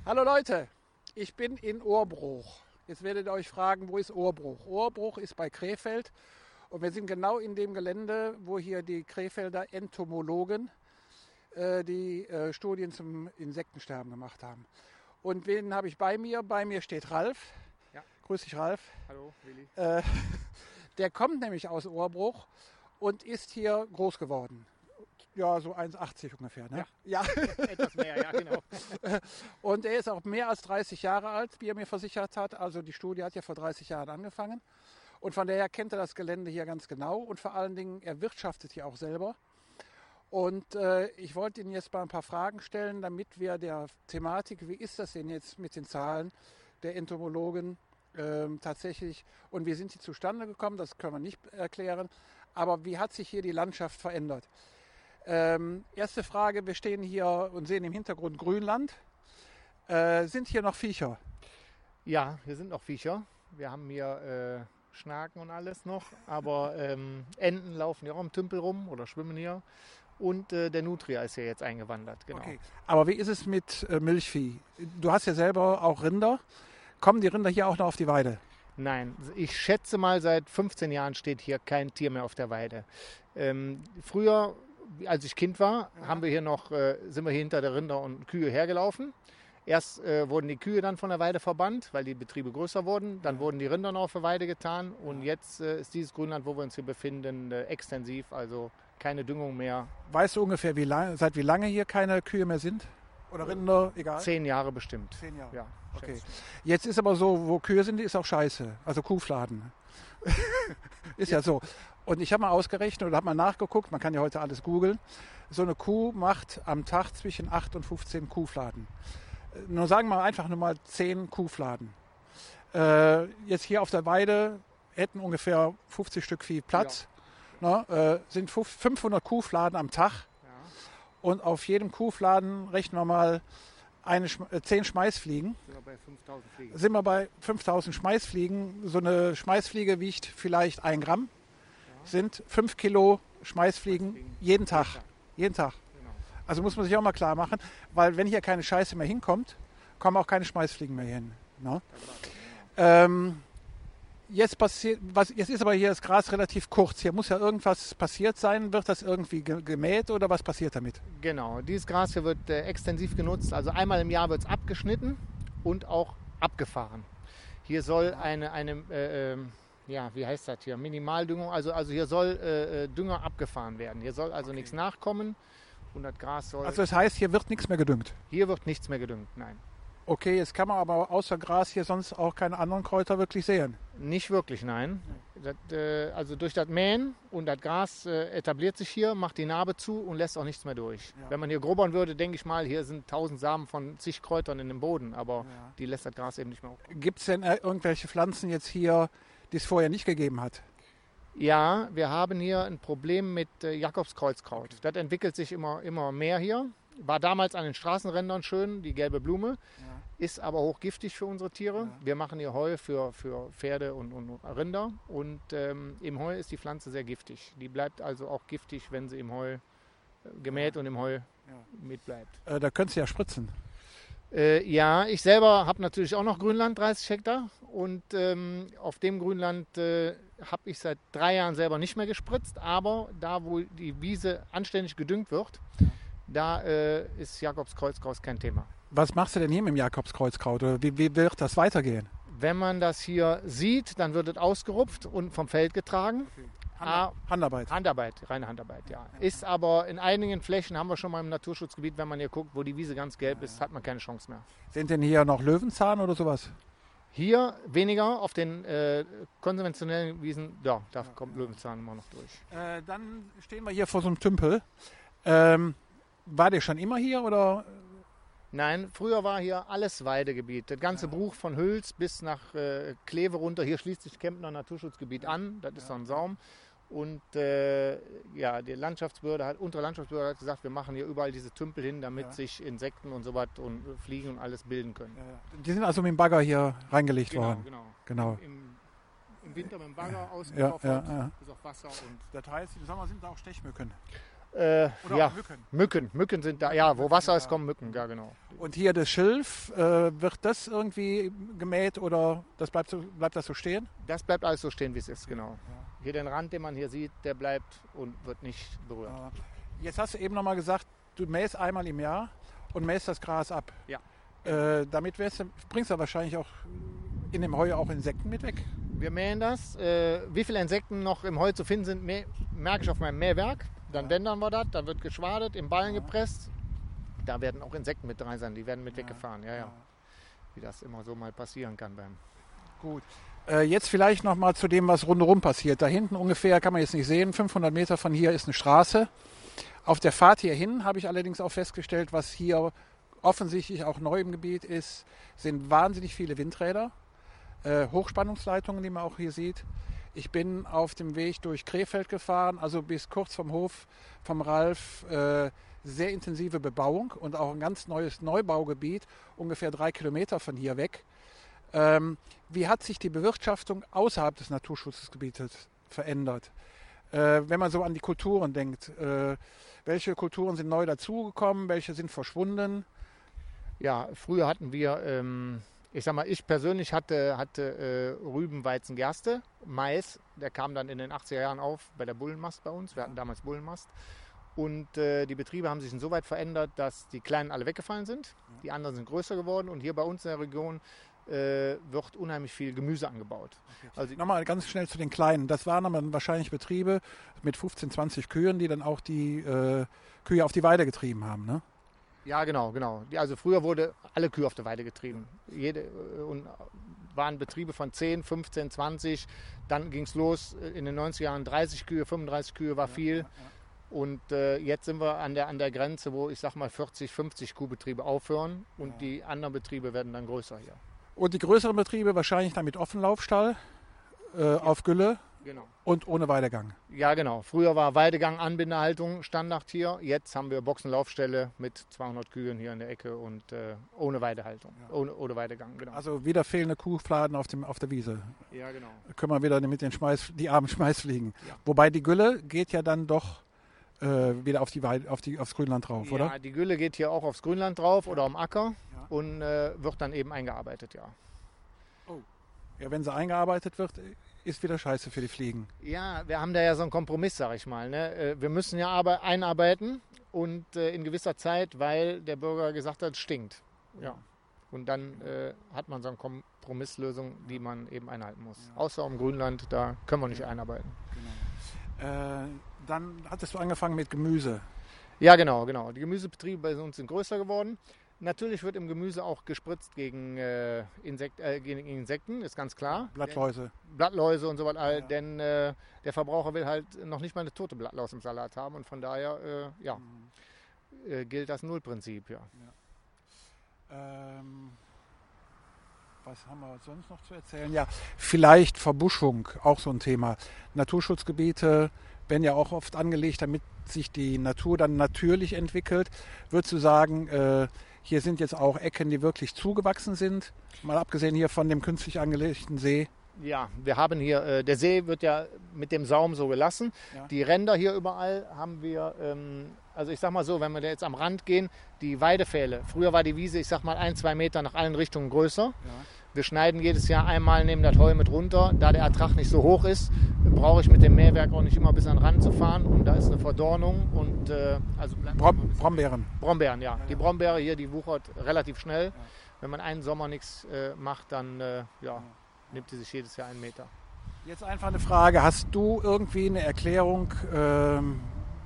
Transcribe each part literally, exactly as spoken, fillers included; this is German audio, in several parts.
Hallo Leute, ich bin in Ohrbruch. Jetzt werdet ihr euch fragen, wo ist Ohrbruch? Ohrbruch ist bei Krefeld und wir sind genau in dem Gelände, wo hier die Krefelder Entomologen äh, die äh, Studien zum Insektensterben gemacht haben. Und wen habe ich bei mir? Bei mir steht Ralf. Ja. Grüß dich, Ralf. Hallo, Willi. Äh, der kommt nämlich aus Ohrbruch und ist hier groß geworden. Ja, so eins Komma achtzig ungefähr. Ne? Ja. Ja. Etwas mehr, ja, genau. Und er ist auch mehr als dreißig Jahre alt, wie er mir versichert hat. Also die Studie hat ja vor dreißig Jahren angefangen. Und von daher kennt er das Gelände hier ganz genau. Und vor allen Dingen, er wirtschaftet hier auch selber. Und äh, ich wollte Ihnen jetzt mal ein paar Fragen stellen, damit wir der Thematik, wie ist das denn jetzt mit den Zahlen der Entomologen ähm, tatsächlich und wie sind sie zustande gekommen, das können wir nicht erklären. Aber wie hat sich hier die Landschaft verändert? Ähm, erste Frage, wir stehen hier und sehen im Hintergrund Grünland. Äh, sind hier noch Viecher? Ja, hier sind noch Viecher. Wir haben hier äh, Schnaken und alles noch, aber ähm, Enten laufen ja auch im Tümpel rum oder schwimmen hier. Und äh, der Nutria ist hier jetzt eingewandert, genau. Okay. Aber wie ist es mit äh, Milchvieh? Du hast ja selber auch Rinder. Kommen die Rinder hier auch noch auf die Weide? Nein, ich schätze mal, seit fünfzehn Jahren steht hier kein Tier mehr auf der Weide. Ähm, früher, als ich Kind war, ja. haben wir hier noch, äh, sind wir hier hinter der Rinder und Kühe hergelaufen. Erst äh, wurden die Kühe dann von der Weide verbannt, weil die Betriebe größer wurden. Dann ja. wurden die Rinder noch auf der Weide getan. Und ja. jetzt äh, ist dieses Grünland, wo wir uns hier befinden, äh, extensiv, also keine Düngung mehr. Weißt du ungefähr, wie lang, seit wie lange hier keine Kühe mehr sind? Oder Rinder, egal? Zehn Jahre bestimmt. Zehn Jahre, ja. Okay. Jetzt ist aber so, wo Kühe sind, ist auch scheiße. Also Kuhfladen. Ist ja so. Und ich habe mal ausgerechnet oder habe mal nachgeguckt, man kann ja heute alles googeln. So eine Kuh macht am Tag zwischen acht und fünfzehn Kuhfladen. Nur sagen wir einfach nur mal zehn Kuhfladen. Äh, jetzt hier auf der Weide hätten ungefähr fünfzig Stück Vieh Platz. Ja. Na, äh, sind fünfhundert Kuhfladen am Tag. Ja. Und auf jedem Kuhfladen rechnen wir mal eine, äh, zehn Schmeißfliegen. Sind wir bei fünftausend Fliegen. Sind wir bei fünftausend Schmeißfliegen. So eine Schmeißfliege wiegt vielleicht ein Gramm. Ja. Sind fünf Kilo Schmeißfliegen, Schmeißfliegen jeden Tag. Jeden Tag. Jeden Tag. Genau. Also muss man sich auch mal klar machen, weil wenn hier keine Scheiße mehr hinkommt, kommen auch keine Schmeißfliegen mehr hin. Ne? Ja. Ähm, Jetzt, passiert, was, jetzt ist aber hier das Gras relativ kurz. Hier muss ja irgendwas passiert sein. Wird das irgendwie gemäht oder was passiert damit? Genau, dieses Gras hier wird äh, extensiv genutzt. Also einmal im Jahr wird es abgeschnitten und auch abgefahren. Hier soll eine, eine äh, äh, ja, wie heißt das hier, Minimaldüngung, also, also hier soll äh, Dünger abgefahren werden. Hier soll also okay. nichts nachkommen und das Gras soll... Also das heißt, hier wird nichts mehr gedüngt? Hier wird nichts mehr gedüngt, nein. Okay, jetzt kann man aber außer Gras hier sonst auch keine anderen Kräuter wirklich sehen. Nicht wirklich, nein. Das, äh, also durch das Mähen und das Gras äh, etabliert sich hier, macht die Narbe zu und lässt auch nichts mehr durch. Ja. Wenn man hier grobern würde, denke ich mal, hier sind tausend Samen von zig Kräutern in dem Boden, aber ja. die lässt das Gras eben nicht mehr hoch. Gibt es denn irgendwelche Pflanzen jetzt hier, die es vorher nicht gegeben hat? Ja, wir haben hier ein Problem mit äh, Jakobskreuzkraut. Das entwickelt sich immer, immer mehr hier. War damals an den Straßenrändern schön, die gelbe Blume, ja. ist aber hochgiftig für unsere Tiere. Ja. Wir machen hier Heu für, für Pferde und, und Rinder und ähm, im Heu ist die Pflanze sehr giftig. Die bleibt also auch giftig, wenn sie im Heu äh, gemäht ja. und im Heu ja. mitbleibt. Äh, da könntest du ja spritzen. Äh, ja, ich selber habe natürlich auch noch Grünland, dreißig Hektar und ähm, auf dem Grünland äh, habe ich seit drei Jahren selber nicht mehr gespritzt, aber da, wo die Wiese anständig gedüngt wird, ja. Da äh, ist Jakobskreuzkraut kein Thema. Was machst du denn hier mit dem Jakobskreuzkraut? Oder wie, wie wird das weitergehen? Wenn man das hier sieht, dann wird es ausgerupft und vom Feld getragen. Okay. Hand, ah, Handarbeit. Handarbeit, reine Handarbeit, ja. ja. Ist aber in einigen Flächen, haben wir schon mal im Naturschutzgebiet, wenn man hier guckt, wo die Wiese ganz gelb ja, ist, hat man keine Chance mehr. Sind denn hier noch Löwenzahn oder sowas? Hier weniger, auf den äh, konventionellen Wiesen, ja, da ja, kommt ja. Löwenzahn immer noch durch. Äh, dann stehen wir hier vor so einem Tümpel. Ähm, War der schon immer hier oder? Nein, früher war hier alles Weidegebiet. Das ganze ja. Bruch von Hüls bis nach äh, Kleve runter. Hier schließt sich Kemptner Naturschutzgebiet an. Das ist ja. so ein Saum. Und äh, ja, die Landschaftsbehörde hat, unsere Landschaftsbehörde hat gesagt, wir machen hier überall diese Tümpel hin, damit ja. sich Insekten und so was und Fliegen und alles bilden können. Ja, ja. Die sind also mit dem Bagger hier reingelegt genau, worden? Genau, genau. Im, Im Winter mit dem Bagger ausgekoffert, ja, ja, ja. bis auf Wasser. Und das heißt, im Sommer sind da auch Stechmücken? Äh, Oder ja, auch Mücken. Mücken. Mücken sind da. Ja, wo Wasser ist, kommen Mücken. Ja, genau. Und hier das Schilf, äh, wird das irgendwie gemäht oder das bleibt, so, bleibt das so stehen? Das bleibt alles so stehen, wie es ist, genau. Hier den Rand, den man hier sieht, der bleibt und wird nicht berührt. Jetzt hast du eben nochmal gesagt, du mähst einmal im Jahr und mähst das Gras ab. Ja. Äh, damit wärst du, bringst du wahrscheinlich auch in dem Heu auch Insekten mit weg. Wir mähen das. Äh, wie viele Insekten noch im Heu zu finden sind, mä- merke ich auf meinem Mähwerk. Dann ja. dändern wir das, dann wird geschwadet, im Ballen ja. gepresst. Da werden auch Insekten mit drin sein, die werden mit ja. weggefahren. Ja, ja. Ja. Wie das immer so mal passieren kann beim. Gut. Äh, jetzt vielleicht noch mal zu dem, was rundherum passiert. Da hinten ungefähr, kann man jetzt nicht sehen, fünfhundert Meter von hier ist eine Straße. Auf der Fahrt hierhin habe ich allerdings auch festgestellt, was hier offensichtlich auch neu im Gebiet ist, sind wahnsinnig viele Windräder, äh, Hochspannungsleitungen, die man auch hier sieht. Ich bin auf dem Weg durch Krefeld gefahren, also bis kurz vom Hof vom Ralf, äh, sehr intensive Bebauung und auch ein ganz neues Neubaugebiet, ungefähr drei Kilometer von hier weg. Ähm, wie hat sich die Bewirtschaftung außerhalb des Naturschutzgebietes verändert? Äh, wenn man so an die Kulturen denkt, äh, welche Kulturen sind neu dazugekommen, welche sind verschwunden? Ja, früher hatten wir, ähm, ich sag mal, ich persönlich hatte, hatte äh, Rüben, Weizen, Gerste, Mais, der kam dann in den achtziger Jahren auf bei der Bullenmast bei uns, wir hatten damals Bullenmast. Und äh, die Betriebe haben sich insoweit verändert, dass die Kleinen alle weggefallen sind, die anderen sind größer geworden und hier bei uns in der Region äh, wird unheimlich viel Gemüse angebaut. Okay. Also nochmal ganz schnell zu den Kleinen. Das waren dann wahrscheinlich Betriebe mit fünfzehn, zwanzig Kühen, die dann auch die äh, Kühe auf die Weide getrieben haben, ne? Ja, genau, genau. Also früher wurde alle Kühe auf der Weide getrieben. Jede, und waren Betriebe von zehn, fünfzehn, zwanzig. Dann ging es los in den neunziger Jahren dreißig Kühe, fünfunddreißig Kühe war viel. Ja, ja, ja. Und äh, jetzt sind wir an der, an der Grenze, wo ich sag mal vierzig, fünfzig Kuhbetriebe aufhören und ja. die anderen Betriebe werden dann größer hier. Und die größeren Betriebe wahrscheinlich dann mit Offenlaufstall äh, ja. auf Gülle genau. und ohne Weidegang. Ja, genau. Früher war Weidegang, Anbindehaltung Standard hier. Jetzt haben wir Boxenlaufställe mit zweihundert Kühen hier in der Ecke und äh, ohne Weidehaltung, ja. ohne, ohne Weidegang. Genau. Also wieder fehlende Kuhfladen auf, dem, auf der Wiese. Ja, genau. Da können wir wieder mit den Schmeiß, die armen Schmeißfliegen. Ja. Wobei die Gülle geht ja dann doch äh, wieder auf die Weide, auf die, aufs Grünland drauf, ja, oder? Ja, die Gülle geht hier auch aufs Grünland drauf ja. oder am Acker ja. und äh, wird dann eben eingearbeitet, ja. Oh. Ja, wenn sie eingearbeitet wird, ist wieder scheiße für die Fliegen. Ja, wir haben da ja so einen Kompromiss, sag ich mal. Ne? Wir müssen ja aber einarbeiten und äh, in gewisser Zeit, weil der Bürger gesagt hat, es stinkt. Ja. Und dann äh, hat man so eine Kompromisslösung, die man eben einhalten muss. Ja. Außer im Grünland, da können wir nicht einarbeiten. Genau. Äh, dann hattest du angefangen mit Gemüse. Ja, genau, genau. Die Gemüsebetriebe bei uns sind größer geworden. Natürlich wird im Gemüse auch gespritzt gegen, äh, Insekt, äh, gegen Insekten, ist ganz klar. Blattläuse. Denn, Blattläuse und so weiter, ja. denn äh, der Verbraucher will halt noch nicht mal eine tote Blattlaus im Salat haben und von daher äh, ja, mhm. äh, gilt das Nullprinzip. Ja. Ja. Ähm, was haben wir sonst noch zu erzählen? Ja, vielleicht Verbuschung, auch so ein Thema. Naturschutzgebiete werden ja auch oft angelegt, damit sich die Natur dann natürlich entwickelt. Würdest du sagen, äh, hier sind jetzt auch Ecken, die wirklich zugewachsen sind, mal abgesehen hier von dem künstlich angelegten See? Ja, wir haben hier, äh, der See wird ja mit dem Saum so gelassen. Ja. Die Ränder hier überall haben wir, ähm, also ich sag mal so, wenn wir da jetzt am Rand gehen, die Weidepfähle. Früher war die Wiese, ich sag mal, ein, zwei Meter nach allen Richtungen größer. Ja. Wir schneiden jedes Jahr einmal, nehmen das Heu mit runter. Da der Ertrag nicht so hoch ist, brauche ich mit dem Mähwerk auch nicht immer bis an den Rand zu fahren. Und da ist eine Verdornung. Und, äh, also Brom Brombeeren. Brombeeren, ja. ja. Die Brombeere hier, die wuchert relativ schnell. Ja. Wenn man einen Sommer nichts äh, macht, dann äh, ja, ja. nimmt die sich jedes Jahr einen Meter. Jetzt einfach eine Frage. Hast du irgendwie eine Erklärung ähm,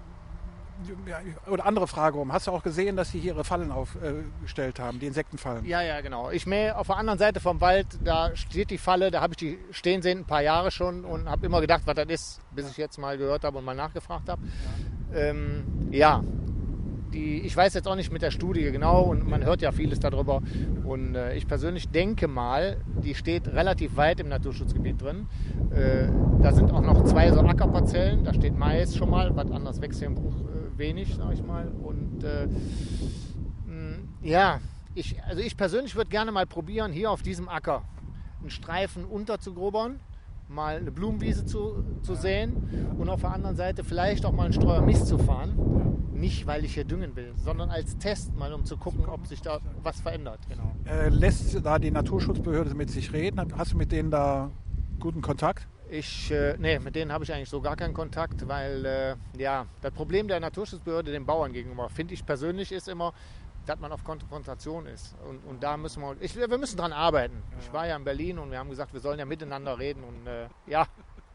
oder andere Frage um? Hast du auch gesehen, dass sie hier ihre Fallen aufgestellt äh, haben, die Insektenfallen? Ja, ja, genau. Ich mähe auf der anderen Seite vom Wald, da steht die Falle, da habe ich die stehen sehen ein paar Jahre schon und habe immer gedacht, was das ist, bis ja. ich jetzt mal gehört habe und mal nachgefragt habe. Ja, ähm, ja. Die, ich weiß jetzt auch nicht mit der Studie genau und man hört ja vieles darüber und äh, ich persönlich denke mal, die steht relativ weit im Naturschutzgebiet drin. Äh, da sind auch noch zwei so Ackerparzellen, da steht Mais schon mal, was anders wächst hier im Bruch äh, wenig, sag ich mal. Und äh, mh, ja, ich, also ich persönlich würde gerne mal probieren, hier auf diesem Acker einen Streifen unterzugrobern mal eine Blumenwiese zu, zu säen und auf der anderen Seite vielleicht auch mal einen Streuer Mist zu fahren. Nicht, weil ich hier düngen will, sondern als Test mal, um zu gucken, ob sich da was verändert. Genau. Äh, lässt da die Naturschutzbehörde mit sich reden? Hast du mit denen da guten Kontakt? Ich, äh, nee, mit denen habe ich eigentlich so gar keinen Kontakt, weil äh, ja, das Problem der Naturschutzbehörde den Bauern gegenüber, finde ich persönlich, ist immer, dass man auf Konfrontation ist. Und, und da müssen wir, ich, wir müssen dran arbeiten. Ja. Ich war ja in Berlin und wir haben gesagt, wir sollen ja miteinander reden und äh, ja.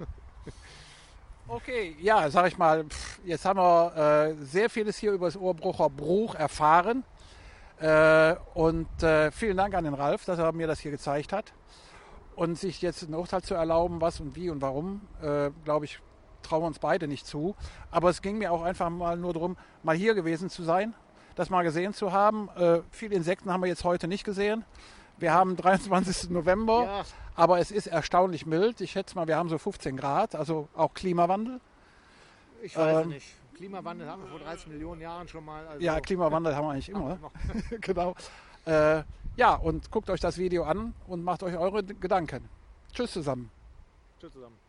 Okay, ja, sag ich mal, jetzt haben wir äh, sehr vieles hier über das Ohrbrucher Bruch erfahren. Äh, und äh, vielen Dank an den Ralf, dass er mir das hier gezeigt hat. Und sich jetzt ein Urteil zu erlauben, was und wie und warum, äh, glaube ich, trauen wir uns beide nicht zu. Aber es ging mir auch einfach mal nur darum, mal hier gewesen zu sein, das mal gesehen zu haben. Äh, viele Insekten haben wir jetzt heute nicht gesehen. Wir haben dreiundzwanzigsten November, ja. Aber es ist erstaunlich mild. Ich schätze mal, wir haben so fünfzehn Grad, also auch Klimawandel. Ich weiß ähm, nicht. Klimawandel haben wir vor dreißig Millionen Jahren schon mal. Also ja, Klimawandel haben wir eigentlich immer. Genau. Äh, ja, und guckt euch das Video an und macht euch eure Gedanken. Tschüss zusammen. Tschüss zusammen.